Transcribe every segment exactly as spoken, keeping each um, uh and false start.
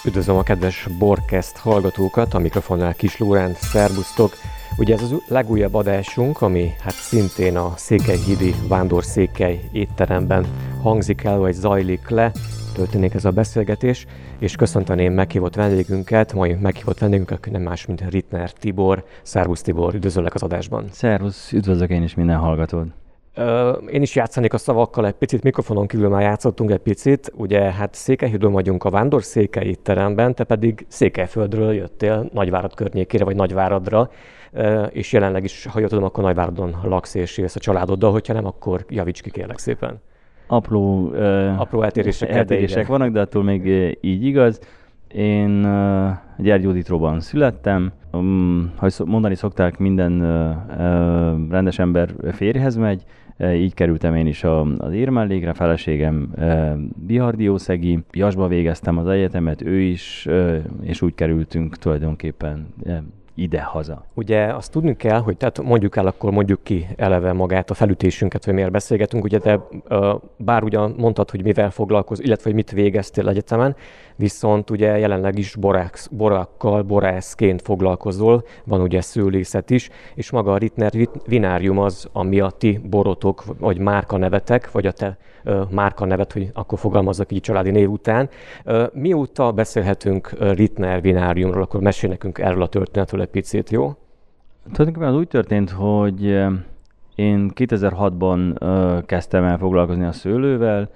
Üdvözlöm a kedves Borcast hallgatókat, a mikrofonnál Kis Lórend, szervusztok! Ugye ez az legújabb adásunk, ami hát szintén a Székelyhídi Vándorszékely étteremben hangzik el, vagy zajlik le, történik ez a beszélgetés, és köszönteném meghívott vendégünket, mai meghívott vendégünket, nem más, mint Rittner Tibor. Szervusz Tibor, üdvözöllek az adásban! Szervusz, üdvözlök én is minden hallgatód! Én is játszanék a szavakkal egy picit, mikrofonon kívül már játszottunk egy picit. Ugye hát Székelyhídon vagyunk a Vándorszékely étteremben, te pedig Székelyföldről jöttél Nagyvárad környékére, vagy Nagyváradra, és jelenleg is, ha jól tudom, akkor Nagyváradon laksz és élsz a családoddal, hogyha nem, akkor javíts ki, kérlek szépen. Apró, uh, Apró eltérések, eltérések vannak, de attól még így igaz. Én uh, Gyergyódítróban születtem. Um, ha mondani szokták, minden uh, uh, rendes ember férjhez megy. Uh, így kerültem én is a, az érmellékre. Feleségem uh, Bihar-Diószegi. Piasba végeztem az egyetemet, ő is, uh, és úgy kerültünk tulajdonképpen uh, ide-haza. Ugye azt tudni kell, hogy tehát mondjuk el, akkor mondjuk ki eleve magát a felütésünket, hogy miért beszélgetünk. Ugye te bár ugyan mondtad, hogy mivel foglalkozol, illetve hogy mit végeztél egyetemen, viszont ugye jelenleg is borász, borákkal, borászként foglalkozol, van ugye szőlészet is, és maga a Rittner Vinárium az, ami a ti borotok, vagy márkanevetek, vagy a te márkanevet, hogy akkor fogalmazzak így családi név után. Mióta beszélhetünk Rittner Vináriumról, akkor mesélj nekünk erről a történetről egy picit, jó? Tulajdonképpen az úgy történt, hogy én kétezer-hatban kezdtem el foglalkozni a szőlővel.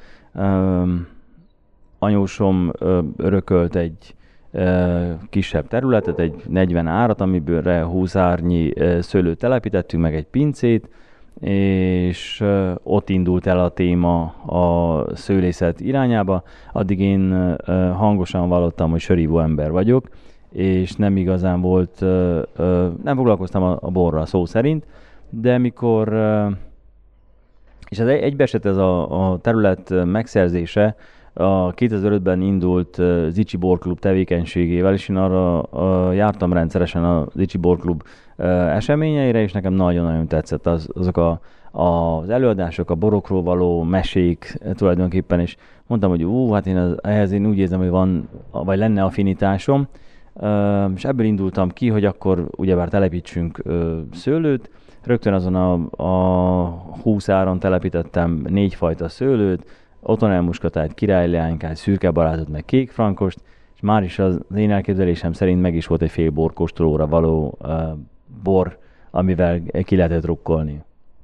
Anyósom örökölt egy kisebb területet, egy negyven árat, amiből húsz árnyi szőlőt telepítettünk, meg egy pincét, és ott indult el a téma a szőlészet irányába. Addig én hangosan vallottam, hogy sörívó ember vagyok, és nem igazán volt, nem foglalkoztam a borral szó szerint, de mikor, és ez egybeesett ez a, a terület megszerzése, a kétezer-ötben indult Zichy Borklub tevékenységével, és én arra jártam rendszeresen a Zichy Borklub eseményeire, és nekem nagyon-nagyon tetszett az, azok a, az előadások, a borokról való mesék tulajdonképpen, és mondtam, hogy ú, hát én az, ehhez én úgy érzem, hogy van, vagy lenne affinitásom, és ebből indultam ki, hogy akkor ugyebár telepítsünk szőlőt. Rögtön azon a, a húsz áron telepítettem négy fajta szőlőt, otonelmuskatát, királyleánykát, szürke barátot, meg kék frankost, és már is az én elképzelésem szerint meg is volt egy fél borkóstolóra való uh, bor, amivel ki lehetett rukkolni.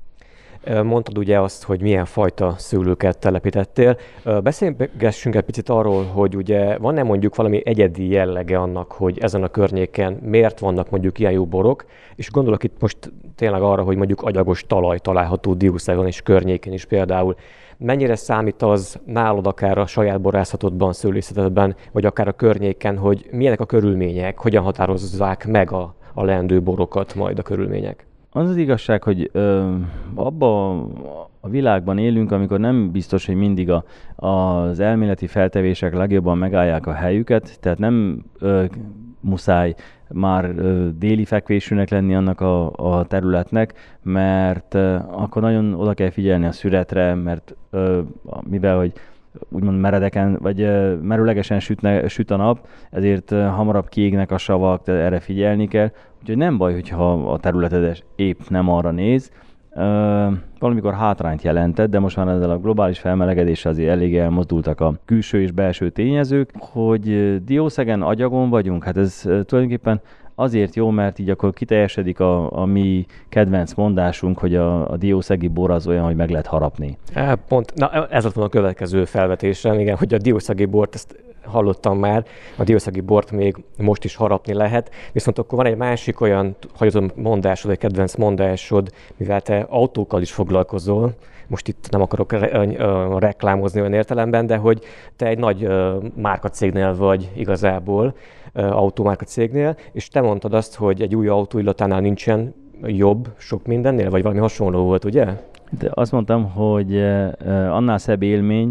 Mondtad ugye azt, hogy milyen fajta szőlőket telepítettél. Beszélgessünk egy picit arról, hogy ugye van-e mondjuk valami egyedi jellege annak, hogy ezen a környéken miért vannak mondjuk ilyen jó borok, és gondolok itt most tényleg arra, hogy mondjuk agyagos talaj található Diószegen és környékén is például. Mennyire számít az nálad akár a saját borászatodban, szőlészetedben, vagy akár a környéken, hogy milyenek a körülmények, hogyan határozzák meg a, a leendő borokat majd a körülmények? Az az igazság, hogy ö, abban a világban élünk, amikor nem biztos, hogy mindig a, az elméleti feltevések legjobban megállják a helyüket, tehát nem ö, muszáj már ö, déli fekvésűnek lenni annak a, a területnek, mert ö, akkor nagyon oda kell figyelni a szüretre, mert ö, mivel, hogy úgymond meredeken, vagy ö, merőlegesen sütne, süt a nap, ezért ö, hamarabb kiégnek a savak, tehát erre figyelni kell. Úgyhogy nem baj, hogyha a területed épp nem arra néz. Ö, valamikor hátrányt jelentett, de most már ezzel a globális felmelegedéssel azért elég elmozdultak a külső és belső tényezők. Hogy Diószegen agyagon vagyunk, hát ez tulajdonképpen azért jó, mert így akkor kiteljesedik a, a mi kedvenc mondásunk, hogy a, a diószegi bor az olyan, hogy meg lehet harapni. É, pont, na ez lett volna a következő felvetésem, igen, hogy a diószegi bort, ezt hallottam már, a diószegi bort még most is harapni lehet, viszont akkor van egy másik olyan, ha tudom, mondásod, egy kedvenc mondásod, mivel te autókkal is foglalkozol, most itt nem akarok re- reklámozni olyan értelemben, de hogy te egy nagy márkacégnél vagy igazából, autómárkacégnél, és te mondtad azt, hogy egy új autó illatánál nincsen jobb sok mindennél, vagy valami hasonló volt, ugye? De azt mondtam, hogy annál szebb élmény,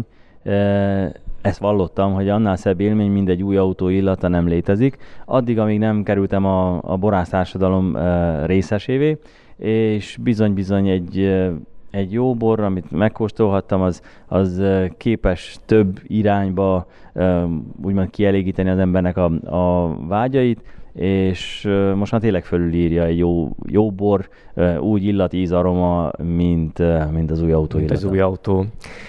ezt vallottam, hogy annál szebb élmény, mint egy új autó illata nem létezik, addig, amíg nem kerültem a, a borász társadalom részesévé, és bizony-bizony egy egy jó bor, amit megkóstolhattam, az, az képes több irányba úgymond kielégíteni az embernek a, a vágyait, és most már tényleg fölülírja egy jó, jó bor, úgy illat, íz, aroma, mint, mint az új autó Mint illata. az új autó.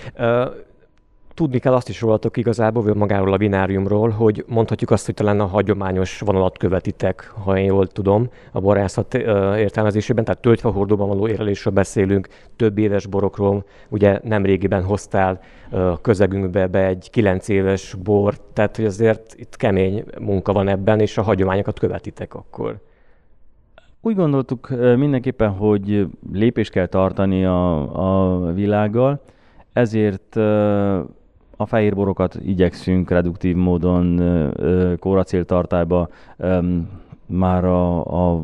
Tudni kell azt is rólatok igazából, vagy magáról a vináriumról, hogy mondhatjuk azt, hogy talán a hagyományos vonalat követitek, ha én jól tudom, a borászat értelmezésében, tehát töltyfahordóban való érlelésről beszélünk, több éves borokról, ugye nem régiben hoztál közegünkbe be egy kilenc éves bort, tehát hogy azért itt kemény munka van ebben, és a hagyományokat követitek akkor. Úgy gondoltuk mindenképpen, hogy lépést kell tartani a, a világgal, ezért a fehérborokat igyekszünk reduktív módon kóracéltartályba már a, a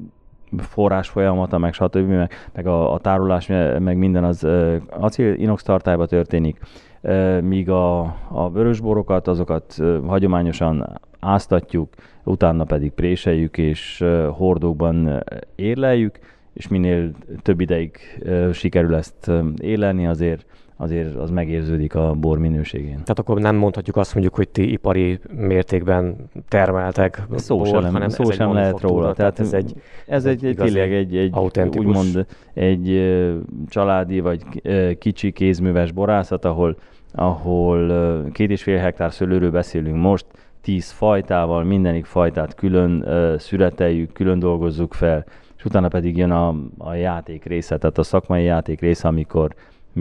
forrás folyamata, meg stb. meg, meg a, a tárolás, meg minden az acél-inox tartályba történik, míg a, a vörösborokat, azokat hagyományosan áztatjuk, utána pedig préseljük és hordókban érleljük, és minél több ideig sikerül ezt érlelni, azért azért az megérződik a bor minőségén. Tehát akkor nem mondhatjuk azt mondjuk, hogy ti ipari mértékben termeltek szó bort, sem, hanem szó ez sem egy lehet róla. Tehát ez egy, ez egy, egy tényleg egy, egy úgymond egy családi vagy kicsi kézműves borászat, ahol, ahol két és fél hektár szőlőről beszélünk most, tíz fajtával, mindenik fajtát külön szüreteljük, külön dolgozzuk fel, és utána pedig jön a, a játék része, tehát a szakmai játék része, amikor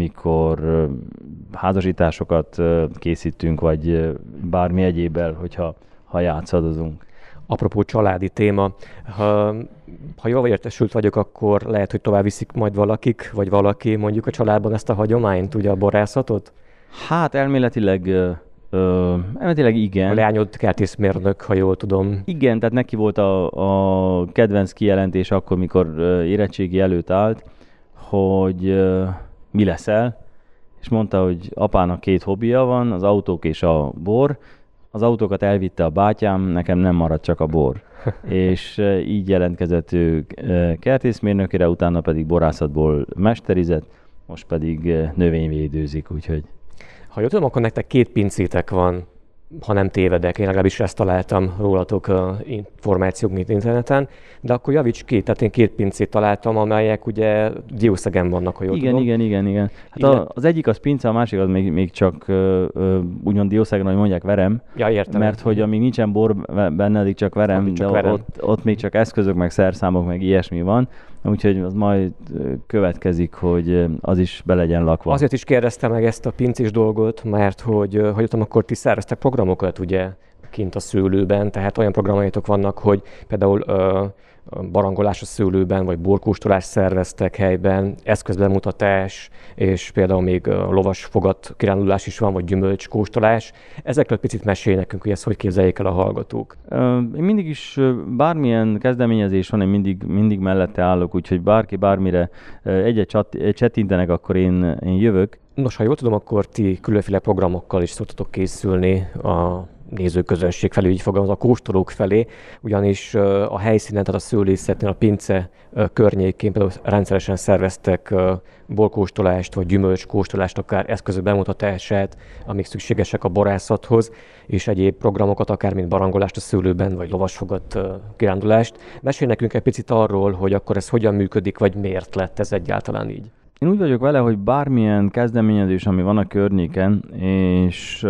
mikor házasításokat készítünk, vagy bármi egyébbel, hogyha ha játszadozunk. Apropó családi téma, ha, ha jól értesült vagyok, akkor lehet, hogy tovább viszik majd valakik, vagy valaki mondjuk a családban ezt a hagyományt, ugye a borászatot? Hát elméletileg, ö, elméletileg igen. A leányod kertészmérnök, ha jól tudom. Igen, tehát neki volt a, a kedvenc kijelentés akkor, mikor érettségi előtt állt, hogy mi leszel, és mondta, hogy apának két hobbija van, az autók és a bor. Az autókat elvitte a bátyám, nekem nem maradt csak a bor. És így jelentkezett ő kertészmérnökére, utána pedig borászatból mesterizett, most pedig növényvédőzik, úgyhogy... Ha jól tudom, akkor nektek két pincétek van, ha nem tévedek, én legalábbis ezt találtam rólatok uh, információk interneten, de akkor javíts ki, tehát én két pincét találtam, amelyek ugye Diószegen vannak, ha jól igen, tudom. Igen, igen, igen. Hát a, az egyik az pince, a másik az még, még csak uh, uh, úgymond Diószegen, ahogy mondják, verem. Ja, értem. Mert hogy amíg nincsen bor benne, addig csak verem, addig csak de verem. Ott, ott még csak eszközök, meg szerszámok, meg ilyesmi van. Úgyhogy az majd következik, hogy az is be legyen lakva. Azért is kérdeztem meg ezt a pincés dolgot, mert hogy, hogy jöttem, akkor ti szerveztek programokat, ugye, kint a szőlőben, tehát olyan programjaitok vannak, hogy például ö, barangolás a szőlőben, vagy borkóstolás szerveztek helyben, eszközbemutatás, és például még lovas fogat kirándulás is van, vagy gyümölcskóstolás. Ezekről picit mesélj nekünk, hogy ezt hogy képzeljék el a hallgatók. Én mindig is, bármilyen kezdeményezés van, én mindig, mindig mellette állok, úgyhogy bárki bármire egyet csettintenek, akkor én, én jövök. Nos, ha jól tudom, akkor ti különféle programokkal is szoktatok készülni a nézőközönség felé, így fogalmaz, a kóstolók felé, ugyanis a helyszínen, tehát a szőlészetnél, a pince környékén például rendszeresen szerveztek borkóstolást, vagy gyümölcskóstolást, akár eszközök bemutatását, amik szükségesek a borászathoz, és egyéb programokat, akár mint barangolást a szőlőben, vagy lovasfogat kirándulást. Mesélj nekünk egy picit arról, hogy akkor ez hogyan működik, vagy miért lett ez egyáltalán így. Én úgy vagyok vele, hogy bármilyen kezdeményezés, ami van a környéken, és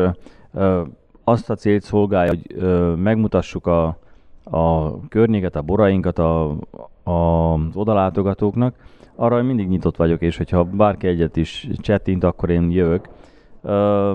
azt a célt szolgálja, hogy ö, megmutassuk a, a környéket, a borainkat a, a, az odalátogatóknak, arra mindig nyitott vagyok, és hogyha bárki egyet is csettint, akkor én jövök. Ö,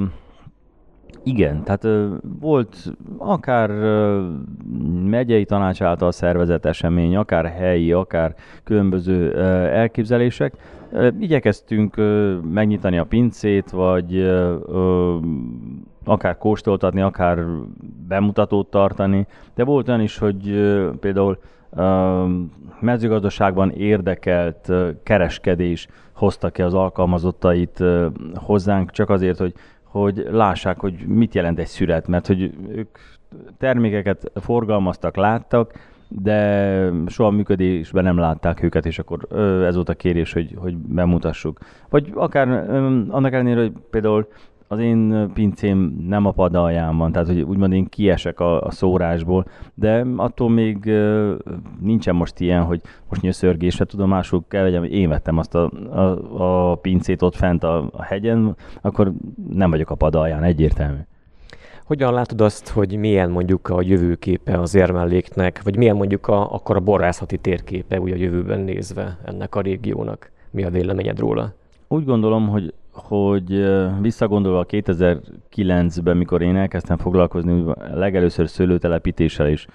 igen, tehát ö, volt akár ö, megyei tanács által szervezett esemény, akár helyi, akár különböző ö, elképzelések. Ö, igyekeztünk ö, megnyitani a pincét, vagy ö, ö, akár kóstoltatni, akár bemutatót tartani, de volt olyan is, hogy uh, például uh, mezőgazdaságban érdekelt uh, kereskedés hozta ki az alkalmazottait uh, hozzánk, csak azért, hogy, hogy lássák, hogy mit jelent egy szüret, mert hogy ők termékeket forgalmaztak, láttak, de soha működésben nem látták őket, és akkor ez volt a kérés, hogy, hogy bemutassuk. Vagy akár annak ellenére, hogy például az én pincém nem a pad alján van, tehát hogy úgymond én kiesek a, a szórásból, de attól még uh, nincsen most ilyen, hogy most nyöszörgésre tudomásul kell vegyem, hogy én vettem azt a, a, a pincét ott fent a, a hegyen, akkor nem vagyok a pad alján, egyértelmű. Hogyan látod azt, hogy milyen mondjuk a jövőképe az érmelléknek, vagy milyen mondjuk a, akkor a borászati térképe úgy a jövőben nézve ennek a régiónak? Mi a véleményed róla? Úgy gondolom, hogy hogy visszagondolva kétezer-kilencben, mikor én elkezdtem foglalkozni legelőször szőlőtelepítéssel is,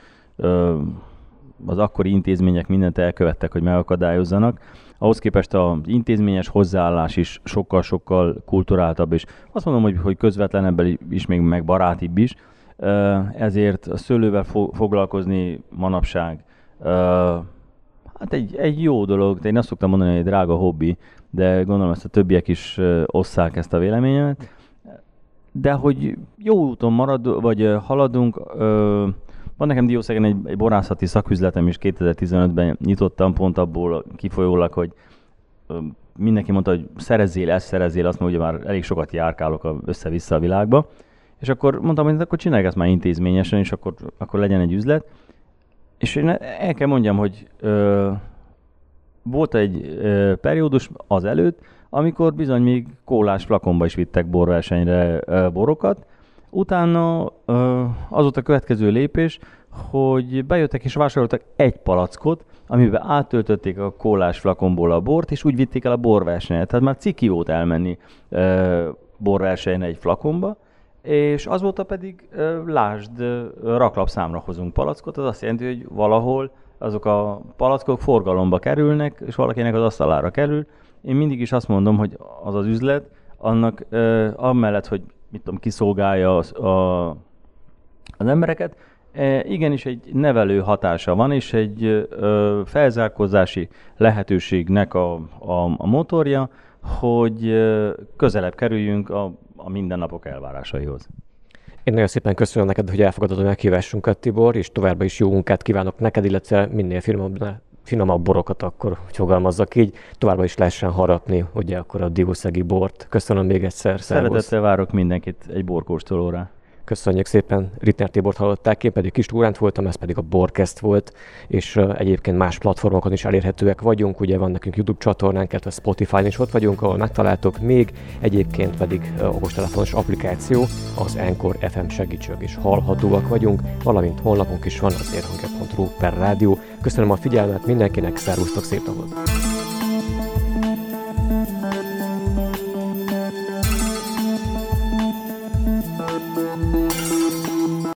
az akkori intézmények mindent elkövettek, hogy megakadályozzanak. Ahhoz képest az intézményes hozzáállás is sokkal-sokkal kulturáltabb, és azt mondom, hogy, hogy közvetlenebbel is, még meg barátibb is. Ezért a szőlővel fo- foglalkozni manapság hát egy, egy jó dolog, de én azt szoktam mondani, hogy egy drága hobbi, de gondolom ezt a többiek is osszák ezt a véleményemet. De hogy jó úton marad, vagy haladunk, van nekem Diószegen egy, egy borászati szaküzletem is, kétezer-tizenötben nyitottam, pont abból kifolyólag, hogy mindenki mondta, hogy szerezzél, ezt szerezzél, azt mondja, hogy már elég sokat járkálok össze-vissza a világba. És akkor mondtam, hogy akkor csinálj ezt már intézményesen, és akkor, akkor legyen egy üzlet. És én el kell mondjam, hogy ö, volt egy ö, periódus azelőtt, amikor bizony még kólás flakonba is vittek borversenyre ö, borokat. Utána ö, az volt a következő lépés, hogy bejöttek és vásároltak egy palackot, amiben átöltötték a kólás flakonból a bort, és úgy vitték el a borversenyre. Tehát már ciki volt elmenni ö, borversenyre egy flakonba, és azóta pedig, lásd, raklapszámra hozunk palackot, az azt jelenti, hogy valahol azok a palackok forgalomba kerülnek, és valakinek az asztalára kerül. Én mindig is azt mondom, hogy az az üzlet, annak amellett, hogy mit tudom, kiszolgálja az, a, az embereket, igenis egy nevelő hatása van, és egy felzárkózási lehetőségnek a, a, a motorja, hogy közelebb kerüljünk a a mindennapok elvárásaihoz. Én nagyon szépen köszönöm neked, hogy elfogadod a meghívásunkat, Tibor, és továbbra is jó munkát kívánok neked, illetve minél finomabb, finomabb borokat akkor, hogy fogalmazzak így, továbbra is lehessen harapni, ugye akkor a diószegi bort. Köszönöm még egyszer. Szeretettel várok mindenkit egy borkóstolóra. Köszönjük szépen, Rittner Tibort hallották, én pedig Kis Túránt voltam, ez pedig a Borkest volt, és uh, egyébként más platformokon is elérhetőek vagyunk, ugye van nekünk YouTube csatornánk, illetve Spotify-n is ott vagyunk, ahol megtaláltok még, egyébként pedig uh, okostelefonos applikáció, az Anchor ef em segítségük is hallhatóak vagyunk, valamint honlapunk is van, az érhangja pont ru per rádió. Köszönöm a figyelmet mindenkinek, szervusztok, szép napot!